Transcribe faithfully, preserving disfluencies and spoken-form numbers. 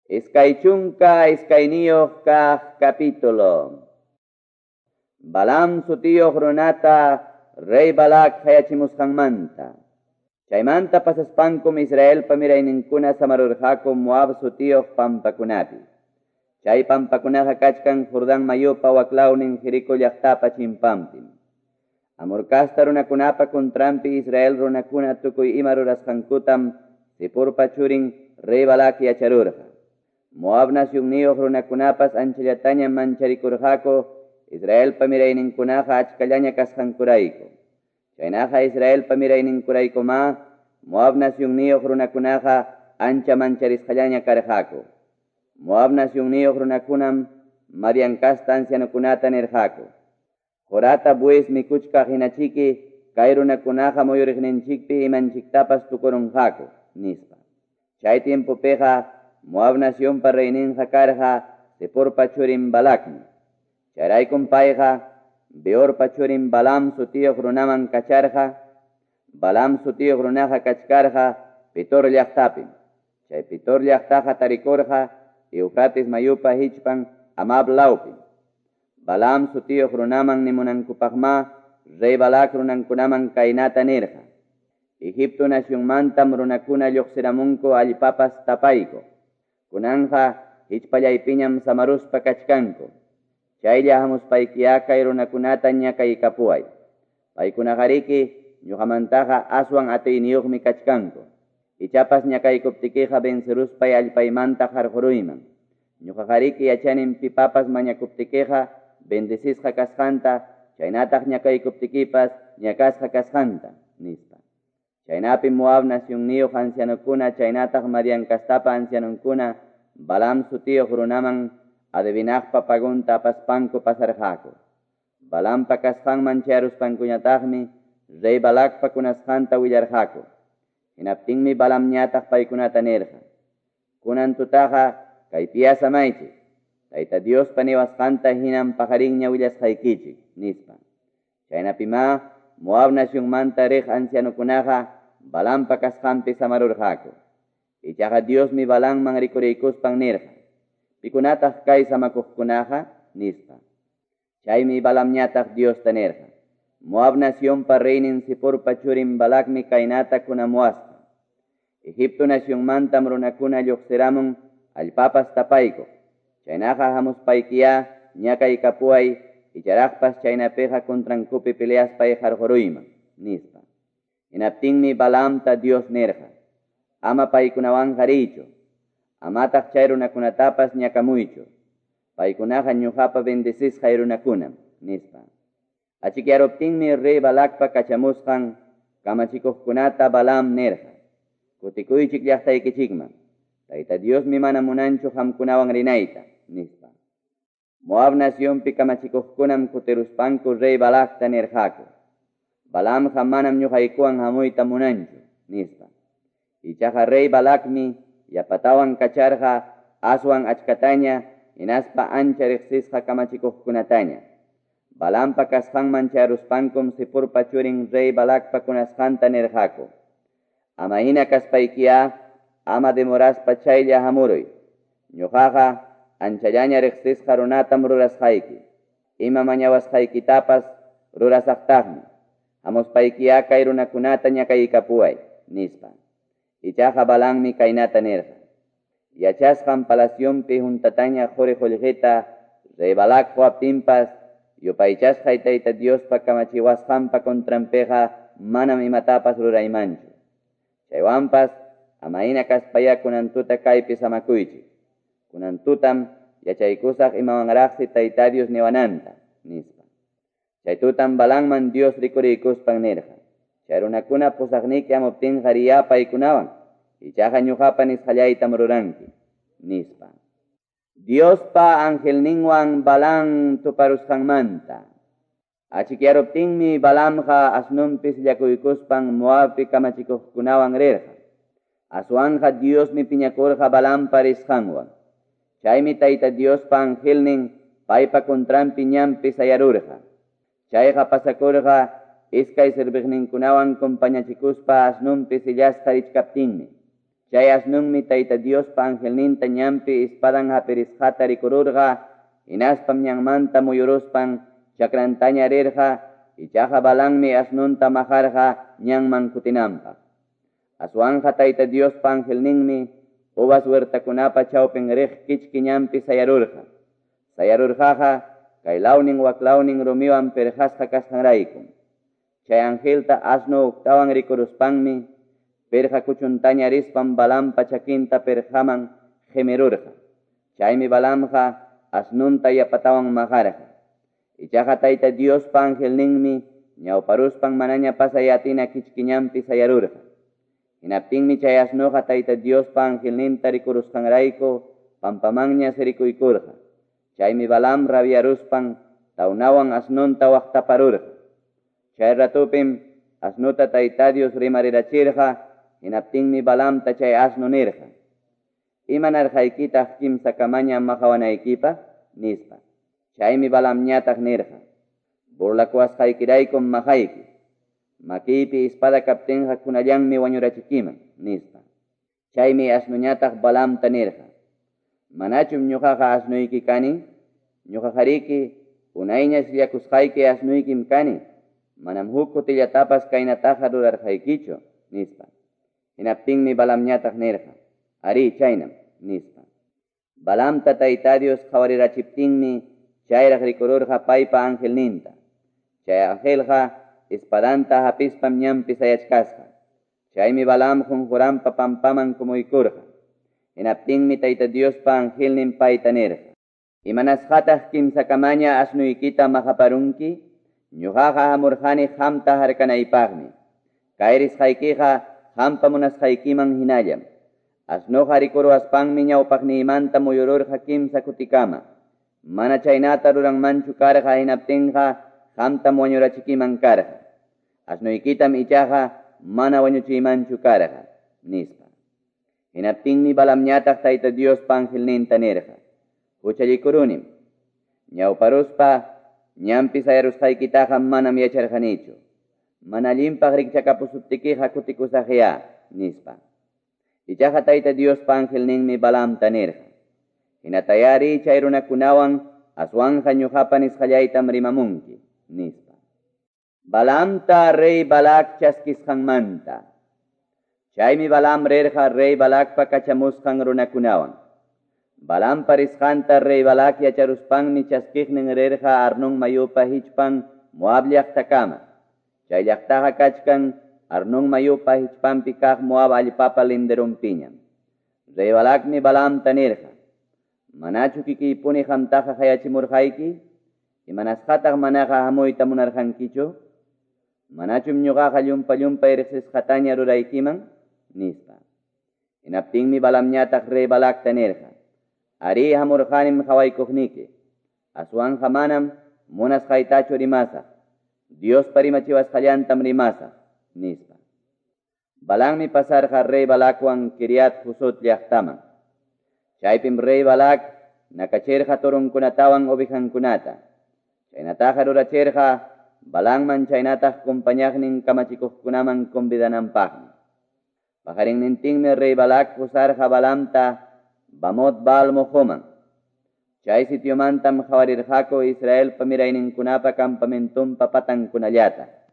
Iskaychunka iskayniyuq kaq capítulo. Balam sutiyuq runata rey Balak hayachimusqanmanta. Chaymanta pasaspankum Israelpa mirayninkuna samarurqaku Moab sutiyuq pampakunapi. Chay pampakunaqa kachkan Jordán mayupa waklawnin Jericó llaqtapa chimpampim. Amurkasta runakunapa kontrampi Israel runakuna tukuy ima rurasqankutam Sipurpa churin rey Balak yacharurqa. Moab nacionniyuq runakunapas anchallataña mancharicurqaku Israelpa mirayninkunaqa achkallaña kasqankurayku. Chaynaqa Israelpa mirayninkuraykumá Moab nacionniyuq runakunaqa ancha mancharisqallaña karqaku. Moab nacionniyuq runakunam Madiankasta ancianukunata nirqaku. Jorata bues mikuchka hinachiki kay runakunaqa muyuriqninchikpi imanchiktapas tukurunqaku nispa. Chay tiempopiqa Moab nacionpa reyninqa karqa Sipurpa churin Balakmi. Chayraykum payqa Beorpa churin Balam sutiyuq runaman kacharqa. Balam sutiyuq runaqa kachkarqa Pitor llaqtapim. Chay Pitor llaqtaqa tarikurqa Eufrates mayupa hichpan Amab lawpim. Balam sutiyuq runaman nimunankupaqma rey Balak runankunaman kaynata nirqa. Egipto nacionmantam runakuna lluqsiramunku allpapas tapayku. Kunanja hichpallaypiñam samaruspa kachkanku. Chaylla hamuspaykiya kay runakunata ñakay kapuay. Paykunaqariki ñuqamantaqa aswan atiyniyuqmi kachkanku. Ichapas ñakaykuptikiqa venceruspay allpaymanta qarquruyman. Ñuqaqariki yachanin pipapas mañakuptikiqa bendisisqa kasqanta, chaynataq ñakaykuptikipas ñakasqa kasqanta nispa. Chaynapi Moab nacionniyuq ancianukuna chaynataq Madiankastapa ancianunkuna Balam sutiyuq runaman adivinaqpa pagunta apaspanku pasarqaku. Balampa kasqanman chayaruspankuñataqmi rey Balakpa kunasqanta willarqaku. Hinaptinmi Balam ñataq paykunata nirqa. Kunan tutaqa kaypiya samaychik. Tayta Diospa niwasqanta hinan pajarinña willasqaykichik nispa. Chaynapima Moab nacionmanta riq ancianukunaqa Balampa kasqanpi samarurqaku. Ichaqa Diosmi Balamman rikuriykuspan nirqa. Pikunataq kay samakuqkunaqa nispa. Chaymi Balam ñataq Diosta nirqa. Moab nacionpa reynin Sipurpa churin Balakmi kaynata kunamuasqa. Egipto nacionmantam runakuna lluqsiramun allpapas tapayku. Chaynaqa hamuspaykiya ñakay kapuay icharaqpas chaynapiqa kontrankupi peleaspay qarquruyman nispa. Hinaptinmi Balamta Dios nirqa. Ama paykunawan qarichu. Amataq chay runakunatapas ñakamuychu. Paykunaqa ñuqapa bendisisqay runakunam nispa. Achikyaruptinmi rey Balakpa kachamusqan kamachikuqkunata Balam nirqa. Kutikuychik llaqtaykichikman. Tayta Diosmi mana munanchu qamkunawan rinayta nispa. Moab nacionpi kamachikuqkunam kutiruspanku rey Balakta nirqaku. Balamqa manam ñuqaykuwan hamuyta munanchu nispa. Ichaqa rey Balakmi yapatawan kacharqa aswan achkataña hinaspa ancha riqsisqa kamachikuqkunataña. Balampa kasqanman chayaruspankum Sipurpa churin rey Balakpa kunasqanta nirqaku. Ama hina kaspaykiya ama demoraspa chaylla hamuruy. Ñuqaqa anchallaña riqsisqa runatam rurasqayki. Ima mañawasqaykitapas rurasaqtaqmi. Hamuspaykiya kay runakunata ñakaykapuay nispa. Ichaqa Balammi kaynata nirqa. Yachasqan palasyonpi juntataña quri qullqita rey Balak quwaptinpas yupaychasqay Tayta Diospa kamachiwasqanpa kontranpiqa manam imatapas ruraymanchu. Chaywanpas ama hina kaspaya kunantuta kaypi samakuychik. Kunantutam yachaykusaq imawanraqsi Tayta Dios niwananta nispa. Chaytutam Balamman Dios rikuriykuspan nirqa. Chay runakuna pusaqniki amuptinqa riya paykunawan. Ichaqa ñuqapa nisqallaytam ruranki nispa. Diospa angelninwan Balam tuparusqanmanta. Achikyaruptinmi Balamqa asnunpis llakuykuspan Moabpi kamachikuqkunawan rirqa. Aswanqa Diosmi piñakurqa Balampa risqanwan. Chaymi Tayta Diospa angelnin paypa kontrampi ñampi sayarurqa. Chayqa pasakurqa iskay sirviqninkunawan compañachikuspa asnunpi sillasqa richkaptinmi. Chay asnunmi tayta Dios pa angelninta ñampi ispadan hapirisjata rikururqa, inaspam ñanmanta muyuruspan chakrantaña rirqa, ichaqa balanmi asnunta majarqa ñanman kutinanpaq. Aswanja tayta Dios pa angelninmi uvas huertakunapa chawpin riq kichki ñampi sayarurqa. Sayarurqaqa kay lawnin waklawnin rumiwan perjasqa kasqanraykum. Chay angelta asnu uktawan rikuruspanmi perja kuchuntaña rispan balampa chakinta perjaman gemirurqa. Chaymi balamqa asnunta yapatawan majarqa. Ichaqa tayta Dios pa angelninmi ñawparuspan manaña pasayatina kichkiñampi sayarurqa. Hinaptinmi chay asnuqa tayta Dios pa angelninta rikurusqanrayku pampamanña sirikuykurqa. Chaymi balam rabiaruspan tawnawan asnunta waqtaparurqa. Chay ratupim asnuta tayta Dios rimarirachirqa. Hinaptinmi balamta chay asnu nirqa. Imanarqaykitaq kimsa kamaña mahawanaykipa nispa. Chaymi balam ñataq nirqa. Burlakuasqaykiraykum mahayki. Makipi ispada kaptinqa kunallanmi wañurachikiman nispa. Chaymi asnu ñataq balamta nirqa. Manachum ñuqaqa asnuyki kani, ñuqaqariki unayñas llakusqayki asnuykim kani. Manam huk kutillatapas kaynataqa rurarqaykichu nispa. Hinaptinmi balam ñataq nirqa. Ari chaynam nispa. Balamta tayta Dios qawarirachiptinmi chayraq rikururqa paypa angelninta. Chay angelqa espadanta hapispam ñampi sayachkasqa. Chaymi balam junjurampa pampaman kumuykurqa. Hinaptinmi tayta Dios pa angelnin payta nirqa. Imanasqataq kimsa kamaña asnuykita mahaparunki, ñuqaqa hamurqani qamta harkanaypaqmi. Kayrisqaykiqa qampa munasqaykiman hinallam. Asnuqa rikuruwaspanmi ñawpaqniymanta muyururqa kimsa kutikama. Mana chaynata ruranmanchu karqa hinaptinqa qamtam wañurachikiman karqa. Asnuykitam ichaqa mana wañuchiymanchu karqa nispa. Hinaptinmi balam ñataq tayta Dios pa angelninta nirqa. Huchallikurunim. Ñawparuspa ñampi sayarusqaykitaqa manam yacharqanichu. Mana allinpaq rikchakapusuptikiqa kutikusaqya nispa. Ichaqa tayta Dios pa angelninmi balamta nirqa. Hinatayari chay runakunawan aswanja ñuqapa nisqallaytam rimamunki nispa. Balamta rey Balak chaskisqanmanta. Chaymi balam rirqa rey Balakpa kachamusqan runakunawan. Balampa risqanta rey Balak yacharuspanmi chaskiqnin rirqa Arnón mayupa hichpan Moab llaqtakama. Chay llaqtaqa kachkan Arnón mayupa hichpanpi kaq Moab allpapa linderunpiñam. Rey Balakmi balamta nirqa. Manachu kikipuni qamtaqa hayachimurqayki? Imanasqataq manaqa hamuyta munarqankichu? Manachum ñuqaqa llumpa llumpa riqsisqataña ruraykiman? Nispa. Hinaptinmi balam ñataq rey Balakta nirqa. Ari hamurqanim hawaykuqniki. Aswanja manam munasqaytachu rimasaq. Dios parimachiwasqallantam rimasaq nispa. Balammi pasarqa rey Balakwan Kiriat Husut llaqtaman. Chaypim rey Balak nakachirqa turunkunatawan ovejankunata. Chaynataqa rurachirqa Balangman chaynataq kumpañaqnin kamachikuqkunaman convidananpaqmi. Pajarinnintinmi rey Balak pusarqa Balamta Bamot Baal Mojoman. Chay sitiomantam hawarirqaku Israel pamirayninkunapa campamentumpa patankunallata.